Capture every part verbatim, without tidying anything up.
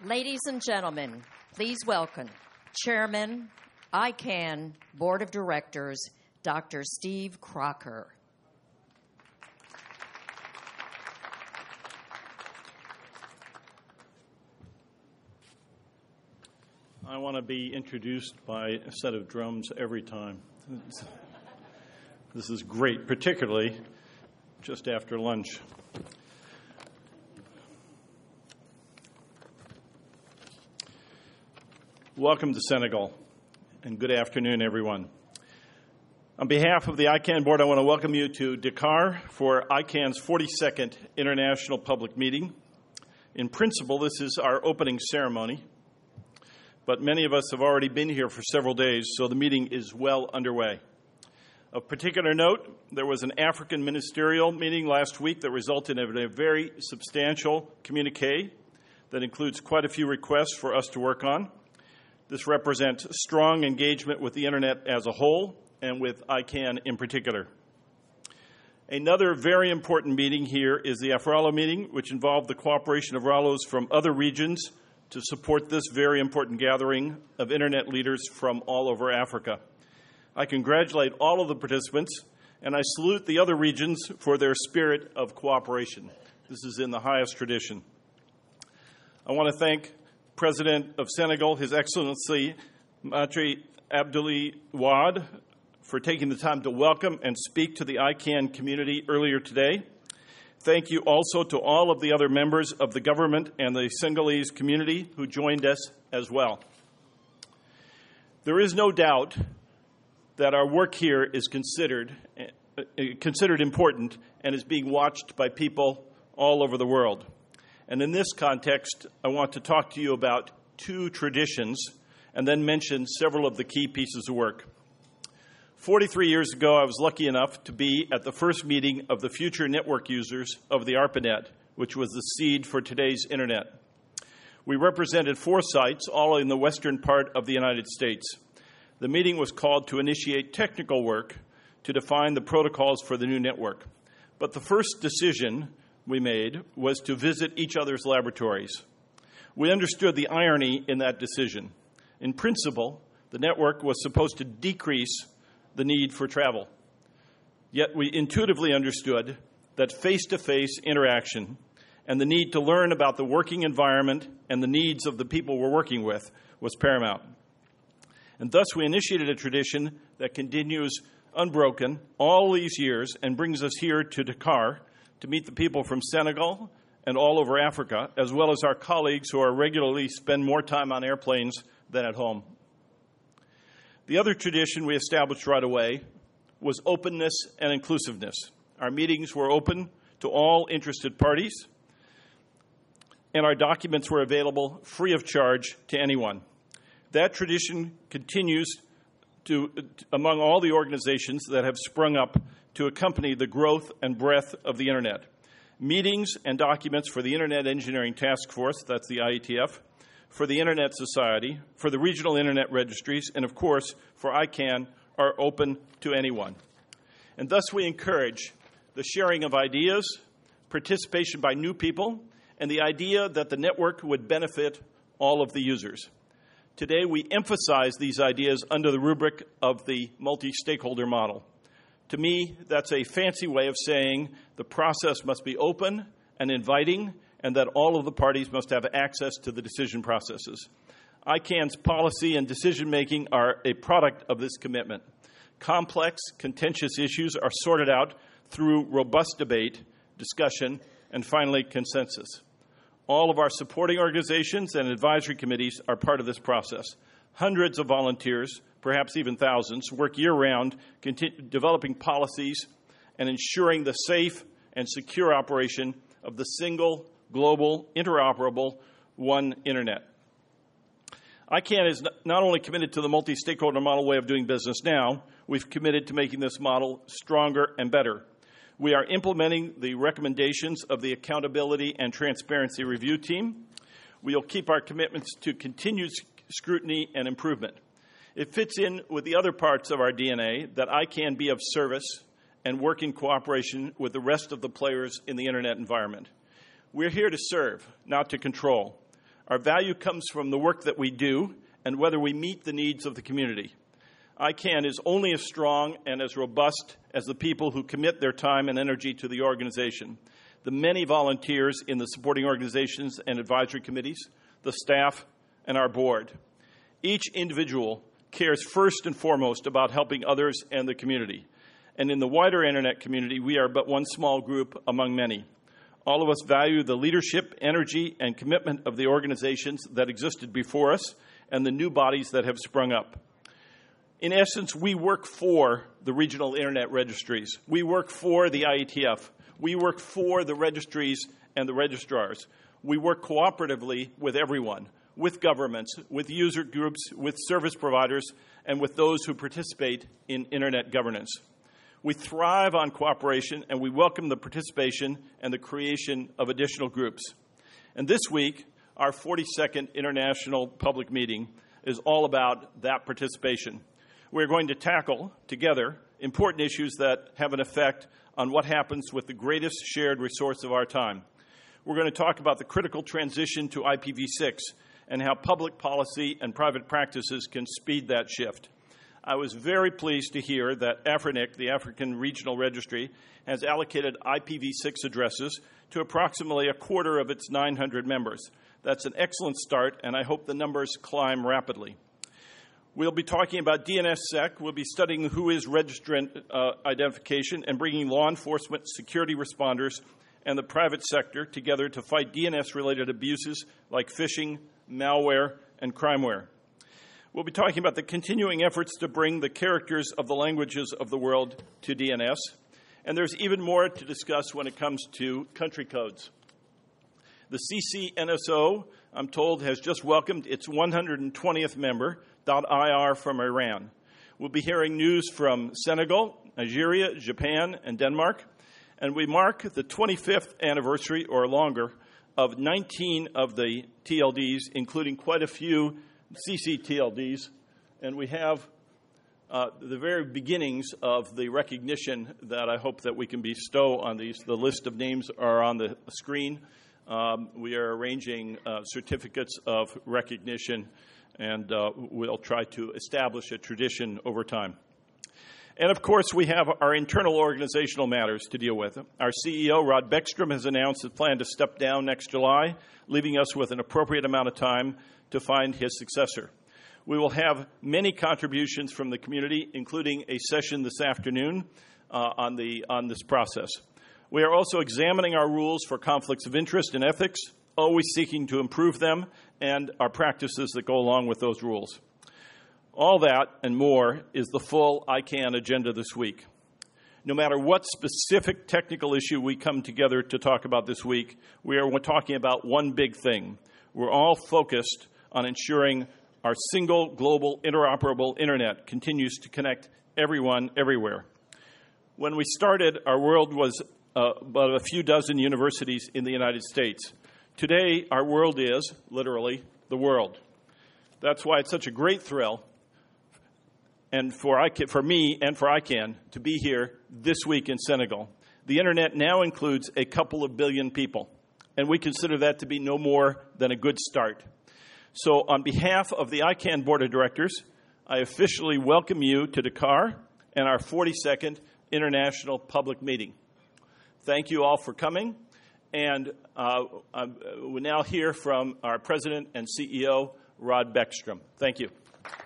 Ladies and gentlemen, please welcome Chairman, I CANN Board of Directors, Doctor Steve Crocker. I want to be introduced by a set of drums every time. This is great, particularly just after lunch. Welcome to Senegal, and good afternoon, everyone. On behalf of the I CANN Board, I want to welcome you to Dakar for I CANN's forty-second International Public Meeting. In principle, this is our opening ceremony, but many of us have already been here for several days, so the meeting is well underway. Of particular note, there was an African ministerial meeting last week that resulted in a very substantial communiqué that includes quite a few requests for us to work on. This represents strong engagement with the Internet as a whole and with I CANN in particular. Another very important meeting here is the AFRALO meeting, which involved the cooperation of RALOs from other regions to support this very important gathering of Internet leaders from all over Africa. I congratulate all of the participants, and I salute the other regions for their spirit of cooperation. This is in the highest tradition. I want to thank President of Senegal, His Excellency Maître Abdoulaye Wade, for taking the time to welcome and speak to the I CANN community earlier today. Thank you also to all of the other members of the government and the Senegalese community who joined us as well. There is no doubt that our work here is considered, uh, considered important and is being watched by people all over the world. And in this context, I want to talk to you about two traditions and then mention several of the key pieces of work. forty-three years ago, I was lucky enough to be at the first meeting of the future network users of the ARPANET, which was the seed for today's Internet. We represented four sites, all in the western part of the United States. The meeting was called to initiate technical work to define the protocols for the new network. But the first decision we made was to visit each other's laboratories. We understood the irony in that decision. In principle, the network was supposed to decrease the need for travel. Yet we intuitively understood that face-to-face interaction and the need to learn about the working environment and the needs of the people we're working with was paramount. And thus we initiated a tradition that continues unbroken all these years and brings us here to Dakar to meet the people from Senegal and all over Africa, as well as our colleagues who are regularly spend more time on airplanes than at home. The other tradition we established right away was openness and inclusiveness. Our meetings were open to all interested parties, and our documents were available free of charge to anyone. That tradition continues to, among all the organizations that have sprung up to accompany the growth and breadth of the Internet. Meetings and documents for the Internet Engineering Task Force, that's the I E T F, for the Internet Society, for the regional Internet registries, and of course, for I CANN, are open to anyone. And thus we encourage the sharing of ideas, participation by new people, and the idea that the network would benefit all of the users. Today, we emphasize these ideas under the rubric of the multi-stakeholder model. To me, that's a fancy way of saying the process must be open and inviting, and that all of the parties must have access to the decision processes. I CANN's policy and decision-making are a product of this commitment. Complex, contentious issues are sorted out through robust debate, discussion, and finally, consensus. All of our supporting organizations and advisory committees are part of this process. Hundreds of volunteers, perhaps even thousands, work year-round, developing policies and ensuring the safe and secure operation of the single, global, interoperable, one Internet. I CANN is not only committed to the multi-stakeholder model way of doing business now, we've committed to making this model stronger and better. We are implementing the recommendations of the Accountability and Transparency Review Team. We'll keep our commitments to continued scrutiny and improvement. It fits in with the other parts of our D N A that I CANN be of service and work in cooperation with the rest of the players in the Internet environment. We're here to serve, not to control. Our value comes from the work that we do and whether we meet the needs of the community. I CAN is only as strong and as robust as the people who commit their time and energy to the organization, the many volunteers in the supporting organizations and advisory committees, the staff, and our board. Each individual cares first and foremost about helping others and the community. And in the wider Internet community, we are but one small group among many. All of us value the leadership, energy, and commitment of the organizations that existed before us and the new bodies that have sprung up. In essence, we work for the regional Internet registries. We work for the I E T F. We work for the registries and the registrars. We work cooperatively with everyone, with governments, with user groups, with service providers, and with those who participate in Internet governance. We thrive on cooperation, and we welcome the participation and the creation of additional groups. And this week, our forty-second International Public Meeting is all about that participation. We're going to tackle, together, important issues that have an effect on what happens with the greatest shared resource of our time. We're going to talk about the critical transition to I P v six and how public policy and private practices can speed that shift. I was very pleased to hear that AFRINIC, the African Regional Registry, has allocated I P v six addresses to approximately a quarter of its nine hundred members. That's an excellent start, and I hope the numbers climb rapidly. We'll be talking about D N S sec. We'll be studying who is registrant uh, identification and bringing law enforcement, security responders, and the private sector together to fight D N S-related abuses like phishing, malware, and crimeware. We'll be talking about the continuing efforts to bring the characters of the languages of the world to D N S. And there's even more to discuss when it comes to country codes. The C C N S O, I'm told, has just welcomed its one hundred twentieth member, .ir from Iran. We'll be hearing news from Senegal, Nigeria, Japan, and Denmark. And we mark the twenty-fifth anniversary or longer of nineteen of the T L Ds, including quite a few C C T L Ds. And we have uh, the very beginnings of the recognition that I hope that we can bestow on these. The list of names are on the screen. Um, we are arranging uh, certificates of recognition, and uh, we'll try to establish a tradition over time. And, of course, we have our internal organizational matters to deal with. Our C E O, Rod Beckstrom, has announced his plan to step down next July, leaving us with an appropriate amount of time to find his successor. We will have many contributions from the community, including a session this afternoon uh, on, the, on this process. We are also examining our rules for conflicts of interest and ethics, always seeking to improve them, and our practices that go along with those rules. All that and more is the full I CAN agenda this week. No matter what specific technical issue we come together to talk about this week, we are talking about one big thing. We're all focused on ensuring our single global interoperable Internet continues to connect everyone everywhere. When we started, our world was uh, about a few dozen universities in the United States. Today, our world is, literally, the world. That's why it's such a great thrill and for, I CAN, for me and for I CAN to be here this week in Senegal. The Internet now includes a couple of billion people, and we consider that to be no more than a good start. So on behalf of the I CAN Board of Directors, I officially welcome you to Dakar and our forty-second International Public Meeting. Thank you all for coming, and uh, we now hear from our President and C E O, Rod Beckstrom. Thank you.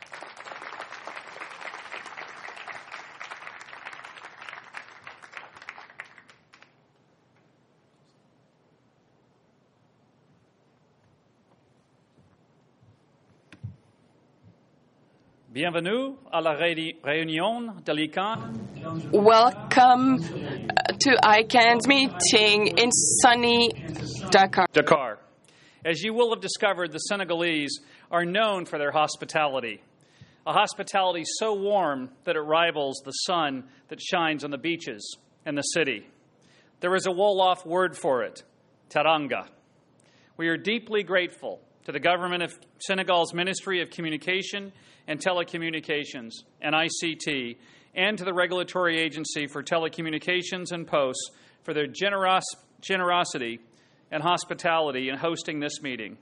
Bienvenue à la réunion de l'I CAN. Welcome to I CAN's meeting in sunny Dakar. Dakar. As you will have discovered, the Senegalese are known for their hospitality, a hospitality so warm that it rivals the sun that shines on the beaches and the city. There is a Wolof word for it, teranga. We are deeply grateful to the government of Senegal's Ministry of Communication and Telecommunications and I C T, and to the Regulatory Agency for Telecommunications and Posts for their generos- generosity and hospitality in hosting this meeting.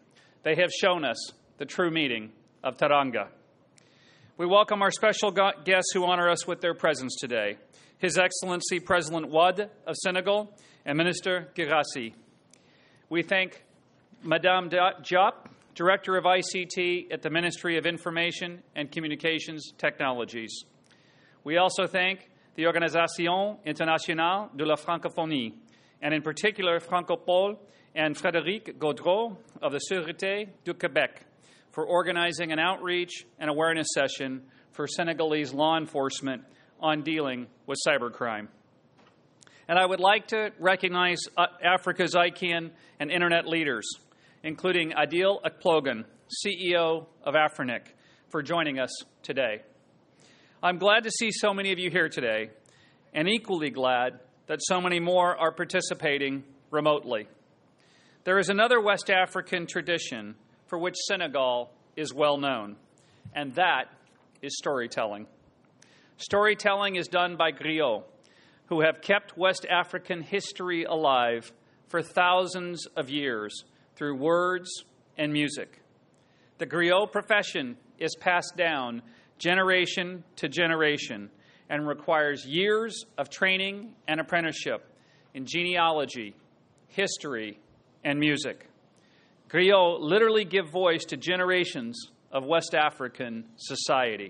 They have shown us the true meaning of Teranga. We welcome our special guests who honor us with their presence today, His Excellency President Wade of Senegal and Minister Guirassy. We thank Madame Diop, Director of I C T at the Ministry of Information and Communications Technologies. We also thank the Organisation Internationale de la Francophonie, and in particular Francopole and Frédéric Gaudreau of the Sûreté du Québec for organizing an outreach and awareness session for Senegalese law enforcement on dealing with cybercrime. And I would like to recognize Africa's I CANN and Internet leaders, including Adil Akplogan, C E O of Afrinic, for joining us today. I'm glad to see so many of you here today, and equally glad that so many more are participating remotely. There is another West African tradition for which Senegal is well known, and that is storytelling. Storytelling is done by griots, who have kept West African history alive for thousands of years through words and music. The griot profession is passed down generation to generation and requires years of training and apprenticeship in genealogy, history, and music. Griots literally give voice to generations of West African society.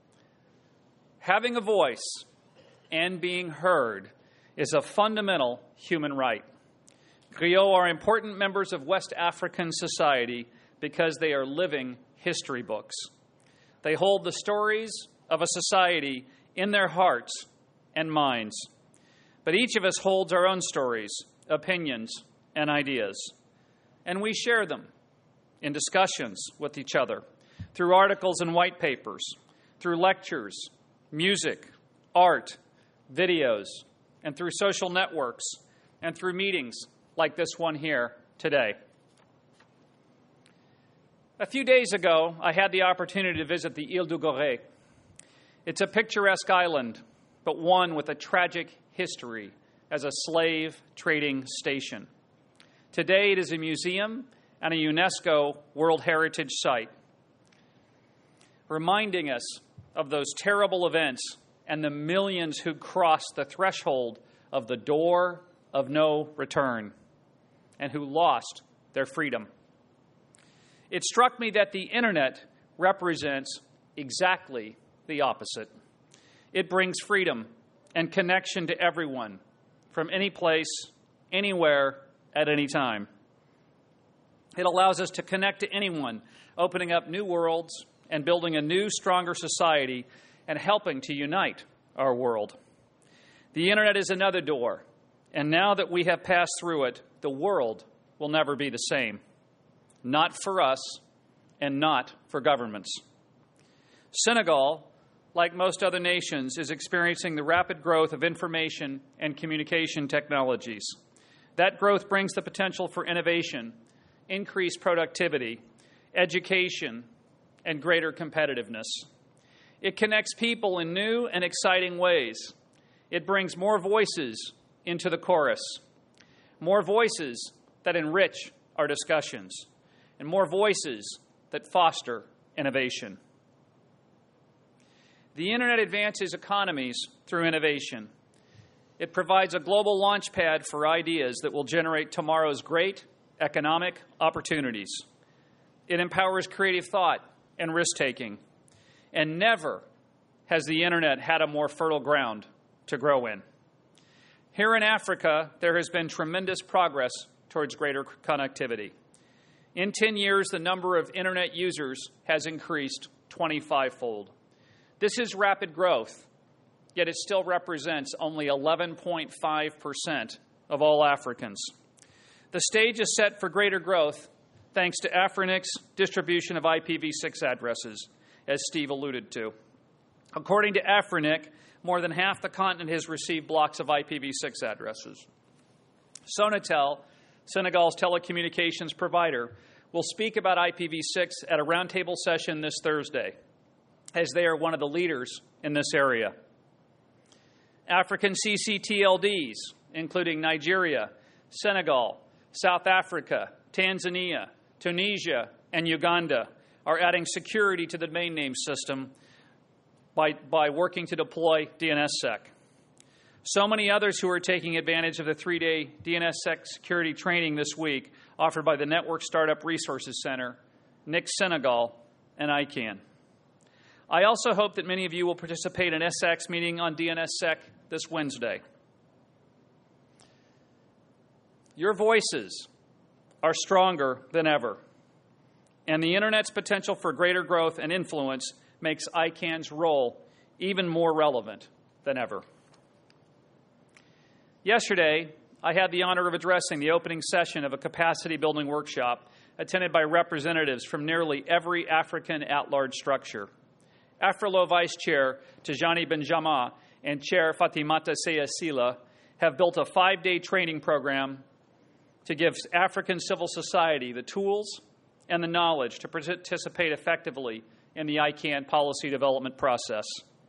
Having a voice and being heard is a fundamental human right. Griots are important members of West African society because they are living history books. They hold the stories of a society in their hearts and minds. But each of us holds our own stories, opinions, and ideas. And we share them in discussions with each other, through articles and white papers, through lectures, music, art, videos, and through social networks, and through meetings like this one here today. A few days ago, I had the opportunity to visit the Ile du Gorée. It's a picturesque island, but one with a tragic history as a slave trading station. Today, it is a museum and a UNESCO World Heritage Site, reminding us of those terrible events and the millions who crossed the threshold of the door of no return and who lost their freedom. It struck me that the Internet represents exactly the opposite. It brings freedom and connection to everyone from any place, anywhere, at any time. It allows us to connect to anyone, opening up new worlds and building a new, stronger society and helping to unite our world. The Internet is another door, and now that we have passed through it, the world will never be the same. Not for us and not for governments. Senegal, like most other nations, is experiencing the rapid growth of information and communication technologies. That growth brings the potential for innovation, increased productivity, education, and greater competitiveness. It connects people in new and exciting ways. It brings more voices into the chorus, more voices that enrich our discussions, and more voices that foster innovation. The Internet advances economies through innovation. It provides a global launchpad for ideas that will generate tomorrow's great economic opportunities. It empowers creative thought and risk-taking. And never has the Internet had a more fertile ground to grow in. Here in Africa, there has been tremendous progress towards greater connectivity. In ten years, the number of Internet users has increased twenty-five-fold. This is rapid growth, yet it still represents only eleven point five percent of all Africans. The stage is set for greater growth thanks to Afrinic's distribution of I P v six addresses, as Steve alluded to. According to Afrinic, more than half the continent has received blocks of I P v six addresses. Sonatel, Senegal's telecommunications provider, will speak about I P v six at a roundtable session this Thursday, as they are one of the leaders in this area. African C C T L Ds, including Nigeria, Senegal, South Africa, Tanzania, Tunisia, and Uganda are adding security to the domain name system by, by working to deploy D N S sec. So many others who are taking advantage of the three-day D N S sec security training this week offered by the Network Startup Resources Center, N I C Senegal, and ICANN. I also hope that many of you will participate in S A C's meeting on D N S sec this Wednesday. Your voices are stronger than ever, and the Internet's potential for greater growth and influence makes ICANN's role even more relevant than ever. Yesterday, I had the honor of addressing the opening session of a capacity-building workshop attended by representatives from nearly every African at-large structure. AFRILO Vice Chair Tijani Benjama and Chair Fatimata Seyasila have built a five-day training program to give African civil society the tools and the knowledge to participate effectively in the ICANN policy development process.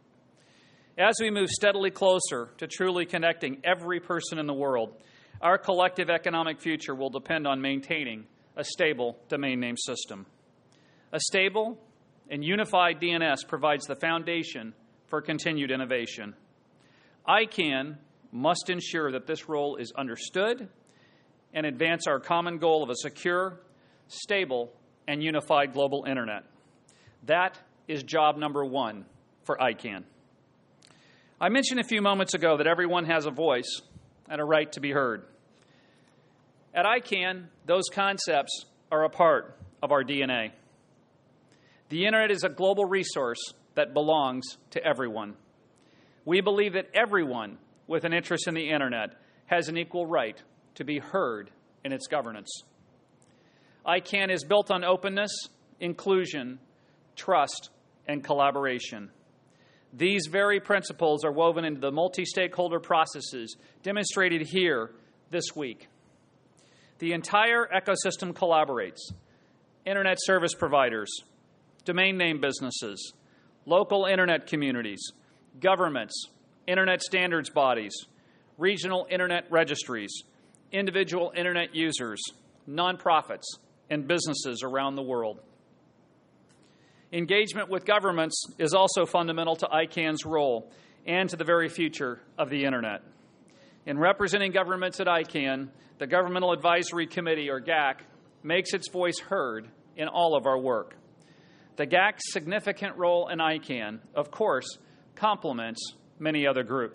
As we move steadily closer to truly connecting every person in the world, our collective economic future will depend on maintaining a stable domain name system. A stable and unified D N S provides the foundation for continued innovation. ICANN must ensure that this role is understood and advance our common goal of a secure, stable, and unified global Internet. That is job number one for ICANN. I mentioned a few moments ago that everyone has a voice and a right to be heard. At ICANN, those concepts are a part of our D N A. The Internet is a global resource that belongs to everyone. We believe that everyone with an interest in the Internet has an equal right to be heard in its governance. ICANN is built on openness, inclusion, trust, and collaboration. These very principles are woven into the multi-stakeholder processes demonstrated here this week. The entire ecosystem collaborates. Internet service providers, domain name businesses, local Internet communities, governments, Internet standards bodies, regional Internet registries, individual Internet users, nonprofits, and businesses around the world. Engagement with governments is also fundamental to ICANN's role and to the very future of the Internet. In representing governments at ICANN, the Governmental Advisory Committee, or G A C, makes its voice heard in all of our work. The G A C's significant role in ICANN, of course, complements many other groups.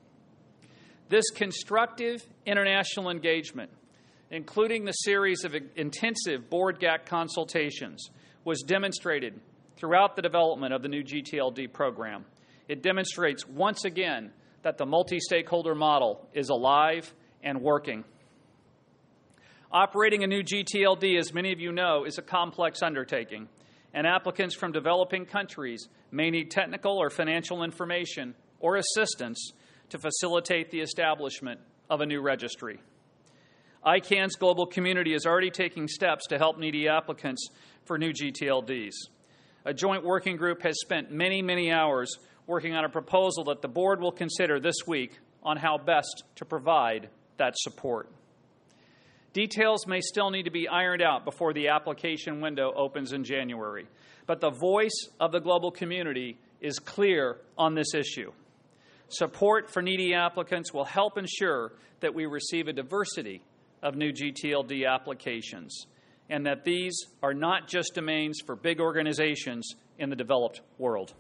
This constructive international engagement, including the series of intensive board G A C consultations, was demonstrated throughout the development of the new G T L D program. It demonstrates once again that the multi-stakeholder model is alive and working. Operating a new G T L D, as many of you know, is a complex undertaking, and applicants from developing countries may need technical or financial information or assistance to facilitate the establishment of a new registry. ICANN's global community is already taking steps to help needy applicants for new G T L Ds. A joint working group has spent many, many hours working on a proposal that the board will consider this week on how best to provide that support. Details may still need to be ironed out before the application window opens in January, but the voice of the global community is clear on this issue. Support for needy applicants will help ensure that we receive a diversity of new G T L D applications, and that these are not just domains for big organizations in the developed world.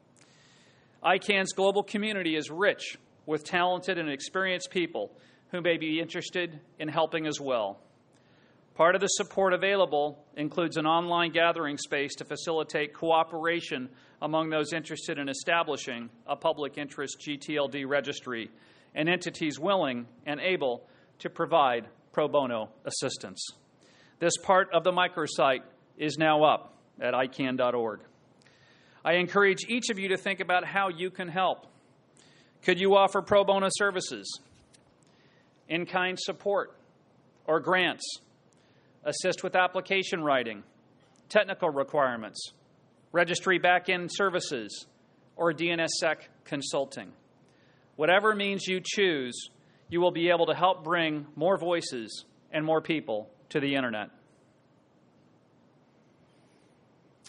ICANN's global community is rich with talented and experienced people who may be interested in helping as well. Part of the support available includes an online gathering space to facilitate cooperation among those interested in establishing a public interest G T L D registry and entities willing and able to provide pro bono assistance. This part of the microsite is now up at I CANN dot org. I encourage each of you to think about how you can help. Could you offer pro bono services, in-kind support, or grants, assist with application writing, technical requirements, registry back-end services, or D N S sec consulting? Whatever means you choose, you will be able to help bring more voices and more people to the Internet.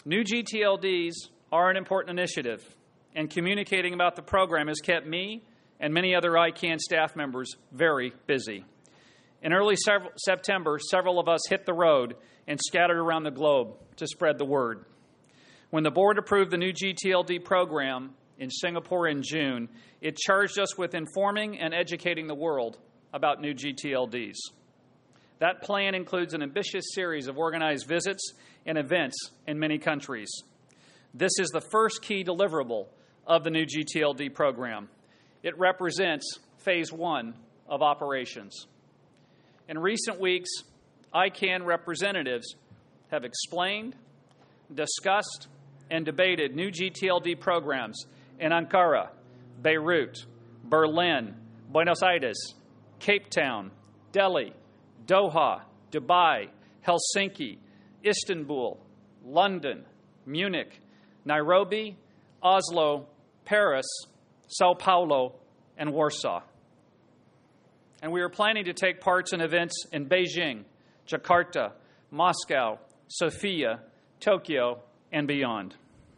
New G T L Ds are an important initiative, and communicating about the program has kept me and many other I CAN staff members very busy. In early September, several of us hit the road and scattered around the globe to spread the word. When the board approved the new G T L D program in Singapore in June, it charged us with informing and educating the world about new G T L Ds. That plan includes an ambitious series of organized visits and events in many countries. This is the first key deliverable of the new G T L D program. It represents phase one of operations. In recent weeks, I CAN representatives have explained, discussed, and debated new G T L D programs in Ankara, Beirut, Berlin, Buenos Aires, Cape Town, Delhi, Doha, Dubai, Helsinki, Istanbul, London, Munich, Nairobi, Oslo, Paris, Sao Paulo, and Warsaw. And we are planning to take parts in events in Beijing, Jakarta, Moscow, Sofia, Tokyo, and beyond.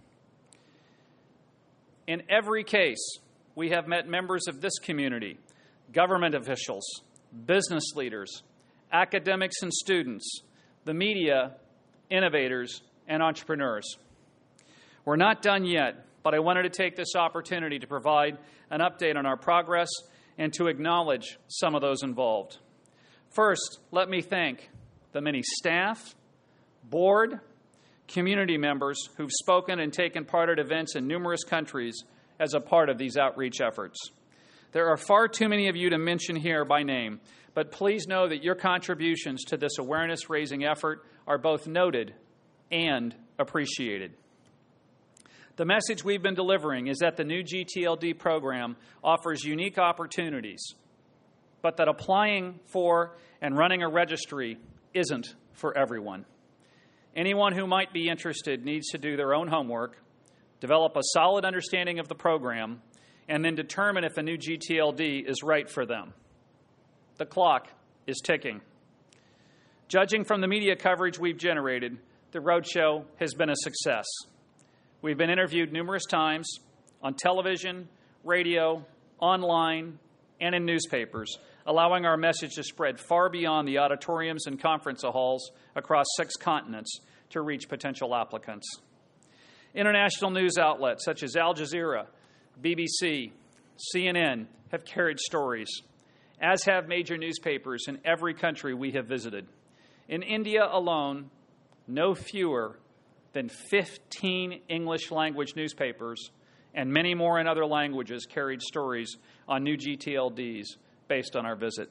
In every case, we have met members of this community, government officials, business leaders, academics and students, the media, innovators, and entrepreneurs. We're not done yet, but I wanted to take this opportunity to provide an update on our progress and to acknowledge some of those involved. First, let me thank the many staff, board, community members who've spoken and taken part at events in numerous countries as a part of these outreach efforts. There are far too many of you to mention here by name, but please know that your contributions to this awareness-raising effort are both noted and appreciated. The message we've been delivering is that the new G T L D program offers unique opportunities, but that applying for and running a registry isn't for everyone. Anyone who might be interested needs to do their own homework, develop a solid understanding of the program, and then determine if a new G T L D is right for them. The clock is ticking. Judging from the media coverage we've generated, the roadshow has been a success. We've been interviewed numerous times on television, radio, online, and in newspapers, allowing our message to spread far beyond the auditoriums and conference halls across six continents to reach potential applicants. International news outlets such as Al Jazeera, B B C, C N N have carried stories, as have major newspapers in every country we have visited. In India alone, no fewer than fifteen English-language newspapers and many more in other languages carried stories on new G T L Ds based on our visit.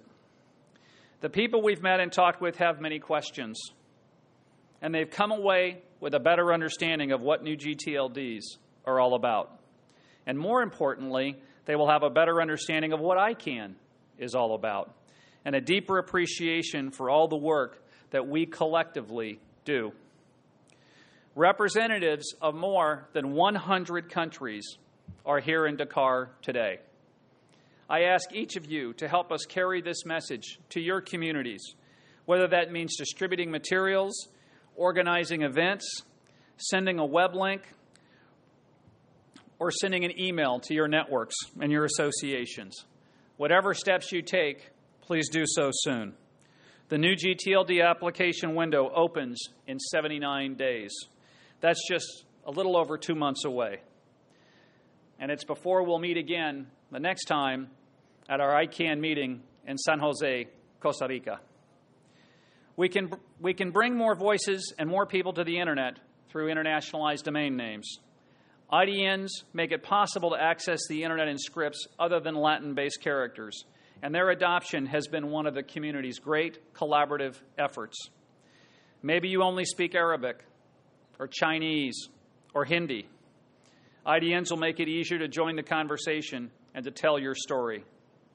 The people we've met and talked with have many questions, and they've come away with a better understanding of what new G T L Ds are all about. And more importantly, they will have a better understanding of what I CAN is all about, and a deeper appreciation for all the work that we collectively do. Representatives of more than one hundred countries are here in Dakar today. I ask each of you to help us carry this message to your communities, whether that means distributing materials, organizing events, sending a web link, or sending an email to your networks and your associations. Whatever steps you take, please do so soon. The new G T L D application window opens in seventy-nine days. That's just a little over two months away. And it's before we'll meet again the next time at our I CAN meeting in San Jose, Costa Rica. We can, we can bring more voices and more people to the Internet through internationalized domain names. I D Ns make it possible to access the Internet in scripts other than Latin-based characters, and their adoption has been one of the community's great collaborative efforts. Maybe you only speak Arabic, or Chinese, or Hindi. I D Ns will make it easier to join the conversation and to tell your story.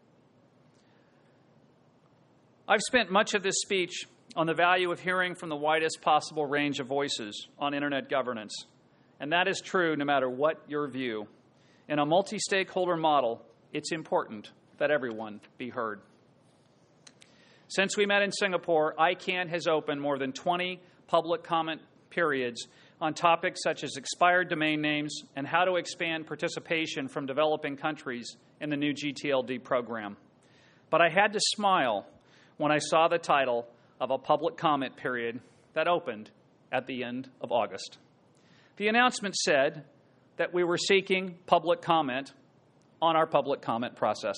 I've spent much of this speech on the value of hearing from the widest possible range of voices on Internet governance, and that is true no matter what your view. In a multi-stakeholder model, it's important that everyone be heard. Since we met in Singapore, I CAN has opened more than twenty public comment periods on topics such as expired domain names and how to expand participation from developing countries in the new G T L D program. But I had to smile when I saw the title of a public comment period that opened at the end of August. The announcement said that we were seeking public comment on our public comment process.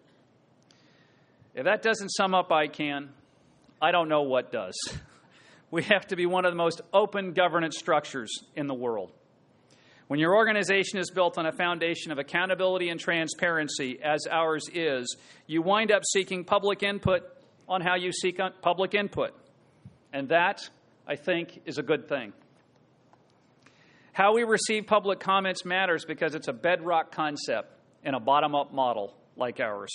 If that doesn't sum up I CAN, I don't know what does. We have to be one of the most open governance structures in the world. When your organization is built on a foundation of accountability and transparency, as ours is, you wind up seeking public input on how you seek public input. And that, I think, is a good thing. How we receive public comments matters because it's a bedrock concept in a bottom-up model like ours.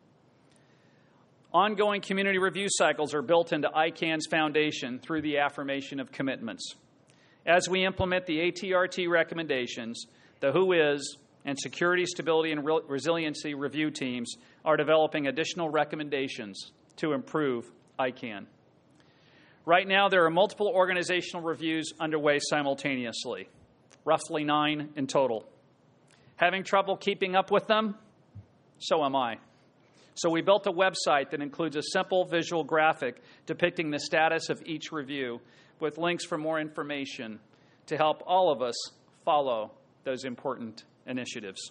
Ongoing community review cycles are built into I CAN's foundation through the affirmation of commitments. As we implement the A T R T recommendations, the W H O is and Security, Stability, and Re- Resiliency review teams are developing additional recommendations to improve I CAN. Right now, there are multiple organizational reviews underway simultaneously, roughly nine in total. Having trouble keeping up with them? So am I. So we built a website that includes a simple visual graphic depicting the status of each review with links for more information to help all of us follow those important initiatives.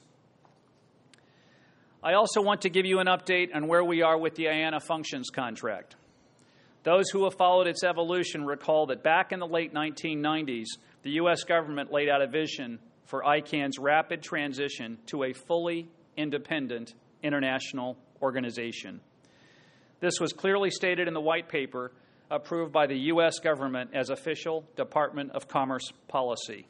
I also want to give you an update on where we are with the I A N A functions contract. Those who have followed its evolution recall that back in the late nineteen nineties, the U S government laid out a vision for I CAN's rapid transition to a fully independent international organization. This was clearly stated in the white paper approved by the U S government as official Department of Commerce policy.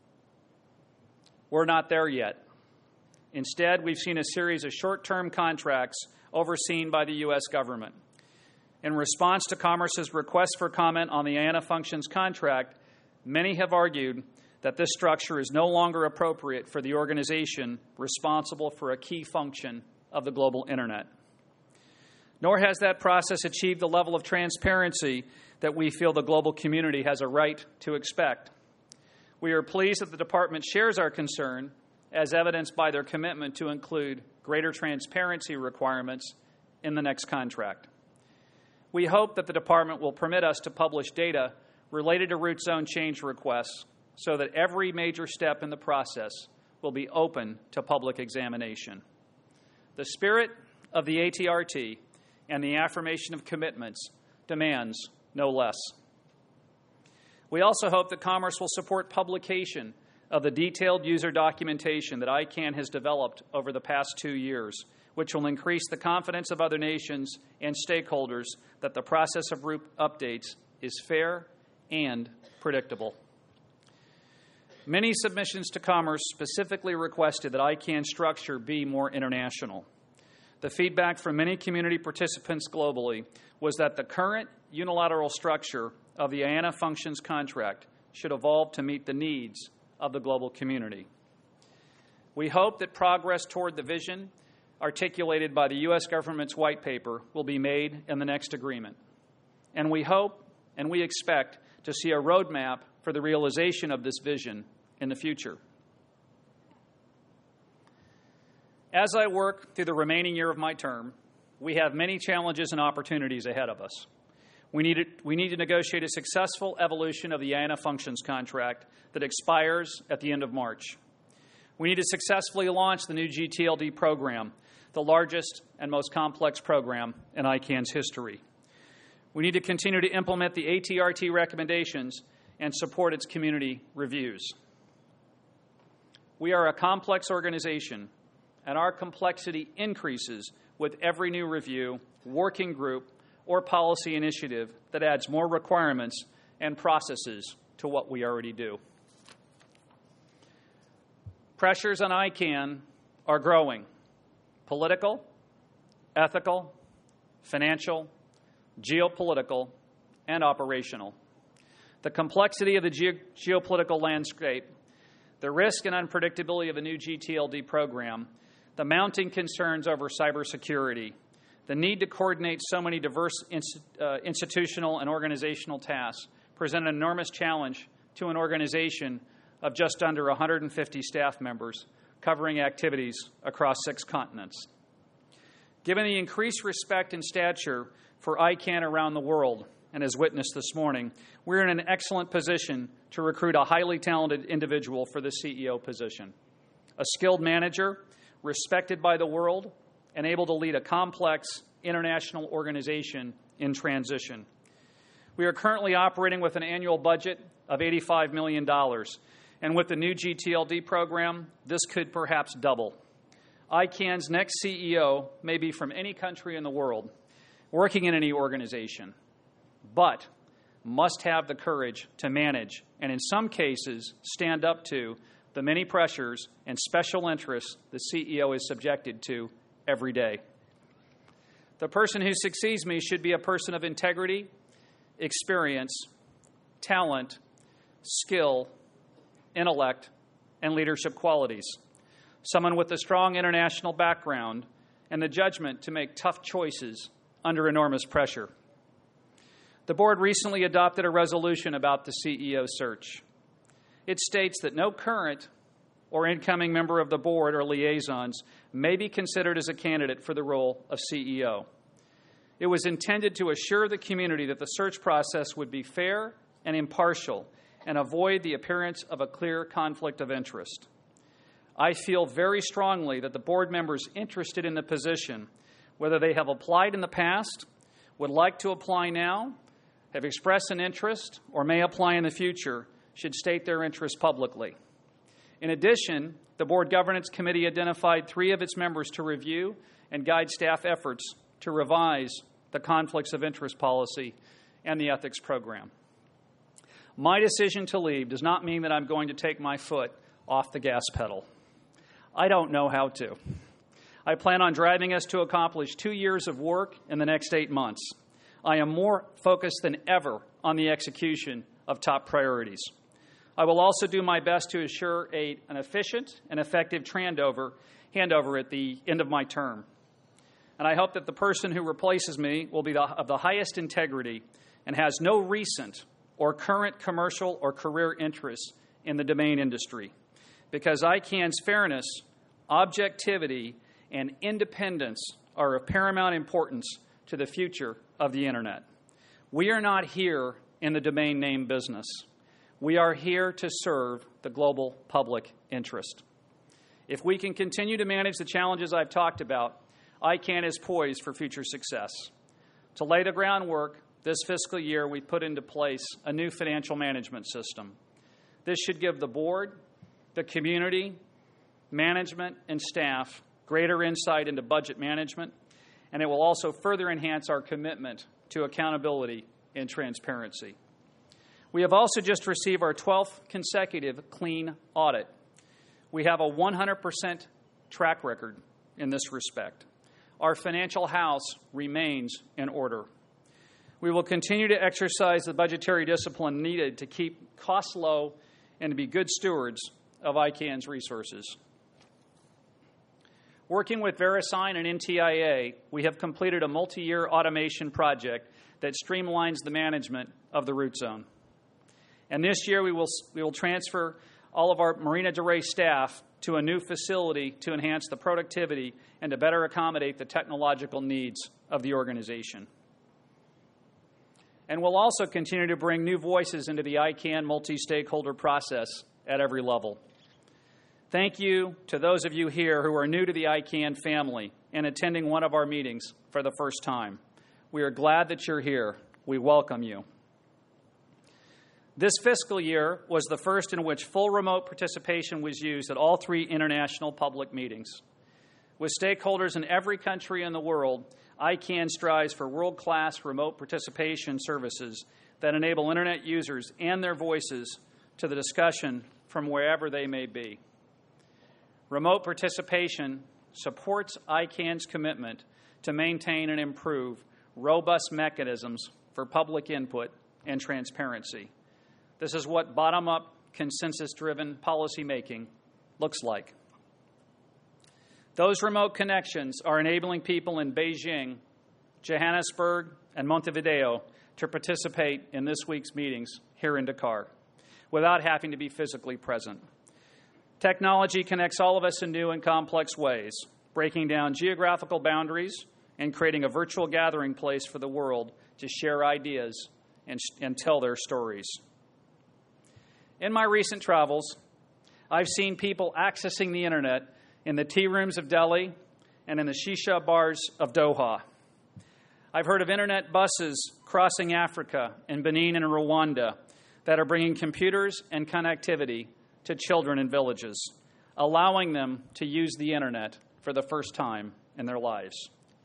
We're not there yet. Instead, we've seen a series of short-term contracts overseen by the U S government. In response to Commerce's request for comment on the I A N A functions contract, many have argued that this structure is no longer appropriate for the organization responsible for a key function of the global internet. Nor has that process achieved the level of transparency that we feel the global community has a right to expect. We are pleased that the department shares our concern, as evidenced by their commitment to include greater transparency requirements in the next contract. We hope that the department will permit us to publish data related to root zone change requests so that every major step in the process will be open to public examination. The spirit of the A T R T and the affirmation of commitments demands no less. We also hope that Commerce will support publication of the detailed user documentation that I CAN has developed over the past two years, which will increase the confidence of other nations and stakeholders that the process of root updates is fair and predictable. Many submissions to Commerce specifically requested that I CAN structure be more international. The feedback from many community participants globally was that the current unilateral structure of the I A N A functions contract should evolve to meet the needs of the global community. We hope that progress toward the vision articulated by the U S government's white paper will be made in the next agreement. And we hope and we expect to see a roadmap for the realization of this vision in the future. As I work through the remaining year of my term, we have many challenges and opportunities ahead of us. We need, to, we need to negotiate a successful evolution of the I A N A functions contract that expires at the end of March. We need to successfully launch the new G T L D program, the largest and most complex program in I CAN's history. We need to continue to implement the A T R T recommendations and support its community reviews. We are a complex organization, and our complexity increases with every new review, working group, or policy initiative that adds more requirements and processes to what we already do. Pressures on I CAN are growing: political, ethical, financial, geopolitical, and operational. The complexity of the ge- geopolitical landscape, the risk and unpredictability of the new G T L D program, the mounting concerns over cybersecurity, the need to coordinate so many diverse inst- uh, institutional and organizational tasks present an enormous challenge to an organization of just under one hundred fifty staff members covering activities across six continents. Given the increased respect and stature for I CAN around the world, and as witnessed this morning, we're in an excellent position to recruit a highly talented individual for the C E O position. A skilled manager, respected by the world, and able to lead a complex international organization in transition. We are currently operating with an annual budget of eighty-five million dollars, and with the new G T L D program, this could perhaps double. I CAN's next C E O may be from any country in the world, working in any organization, but must have the courage to manage and, in some cases, stand up to the many pressures and special interests the C E O is subjected to every day. The person who succeeds me should be a person of integrity, experience, talent, skill, intellect, and leadership qualities. Someone with a strong international background and the judgment to make tough choices under enormous pressure. The board recently adopted a resolution about the C E O search. It states that no current or incoming member of the board or liaisons may be considered as a candidate for the role of C E O. It was intended to assure the community that the search process would be fair and impartial and avoid the appearance of a clear conflict of interest. I feel very strongly that the board members interested in the position, whether they have applied in the past, would like to apply now, have expressed an interest, or may apply in the future, should state their interest publicly. In addition, the Board Governance Committee identified three of its members to review and guide staff efforts to revise the conflicts of interest policy and the ethics program. My decision to leave does not mean that I'm going to take my foot off the gas pedal. I don't know how to. I plan on driving us to accomplish two years of work in the next eight months. I am more focused than ever on the execution of top priorities. I will also do my best to assure a, an efficient and effective handover, handover at the end of my term. And I hope that the person who replaces me will be the, of the highest integrity and has no recent or current commercial or career interests in the domain industry, because I CAN's fairness, objectivity, and independence are of paramount importance to the future of the Internet. We are not here in the domain name business. We are here to serve the global public interest. If we can continue to manage the challenges I've talked about, I CAN is poised for future success. To lay the groundwork, this fiscal year we put into place a new financial management system. This should give the board, the community, management, and staff greater insight into budget management, and it will also further enhance our commitment to accountability and transparency. We have also just received our twelfth consecutive clean audit. We have a one hundred percent track record in this respect. Our financial house remains in order. We will continue to exercise the budgetary discipline needed to keep costs low and to be good stewards of I CAN's resources. Working with VeriSign and N T I A, we have completed a multi-year automation project that streamlines the management of the root zone. And this year we will, we will transfer all of our Marina del Rey staff to a new facility to enhance the productivity and to better accommodate the technological needs of the organization. And we'll also continue to bring new voices into the I CAN multi-stakeholder process at every level. Thank you to those of you here who are new to the I CAN family and attending one of our meetings for the first time. We are glad that you're here. We welcome you. This fiscal year was the first in which full remote participation was used at all three international public meetings. With stakeholders in every country in the world, I CAN strives for world-class remote participation services that enable Internet users and their voices to the discussion from wherever they may be. Remote participation supports I CAN's commitment to maintain and improve robust mechanisms for public input and transparency. This is what bottom-up, consensus-driven policymaking looks like. Those remote connections are enabling people in Beijing, Johannesburg, and Montevideo to participate in this week's meetings here in Dakar. without having to be physically present. Technology connects all of us in new and complex ways, breaking down geographical boundaries and creating a virtual gathering place for the world to share ideas and, and tell their stories. In my recent travels, I've seen people accessing the internet in the tea rooms of Delhi and in the shisha bars of Doha. I've heard of internet buses crossing Africa and Benin and Rwanda that are bringing computers and connectivity to children in villages, allowing them to use the internet for the first time in their lives.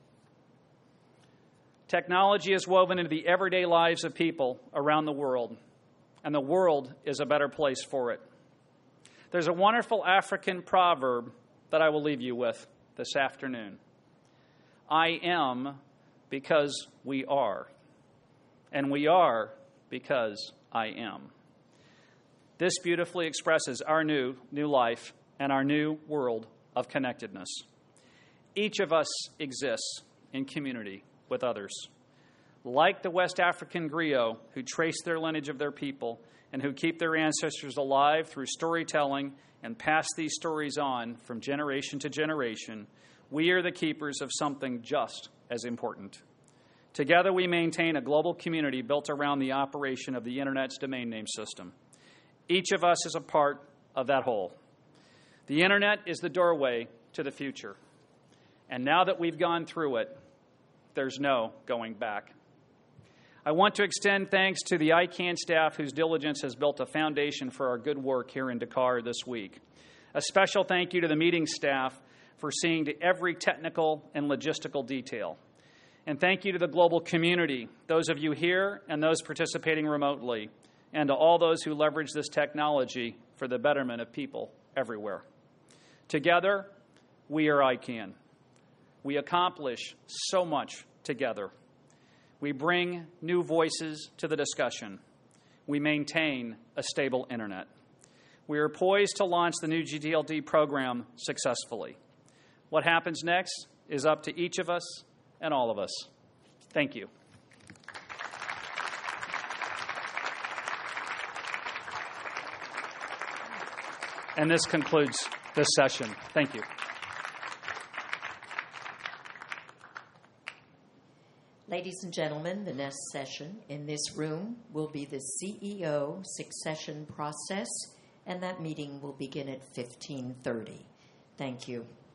Technology is woven into the everyday lives of people around the world, and the world is a better place for it. There's a wonderful African proverb that I will leave you with this afternoon. I am because we are, and we are because I am. This beautifully expresses our new, new life and our new world of connectedness. Each of us exists in community with others. Like the West African griot who trace their lineage of their people and who keep their ancestors alive through storytelling and pass these stories on from generation to generation, we are the keepers of something just as important. Together we maintain a global community built around the operation of the Internet's domain name system. Each of us is a part of that whole. The Internet is the doorway to the future. And now that we've gone through it, there's no going back. I want to extend thanks to the I CANN staff whose diligence has built a foundation for our good work here in Dakar this week. A special thank you to the meeting staff for seeing to every technical and logistical detail. And thank you to the global community, those of you here and those participating remotely, and to all those who leverage this technology for the betterment of people everywhere. Together, we are I CANN. We accomplish so much together. We bring new voices to the discussion. We maintain a stable internet. We are poised to launch the new G T L D program successfully. What happens next is up to each of us and all of us. Thank you. And this concludes this session. Thank you. Ladies and gentlemen, the next session in this room will be the C E O succession process, and that meeting will begin at fifteen thirty. Thank you.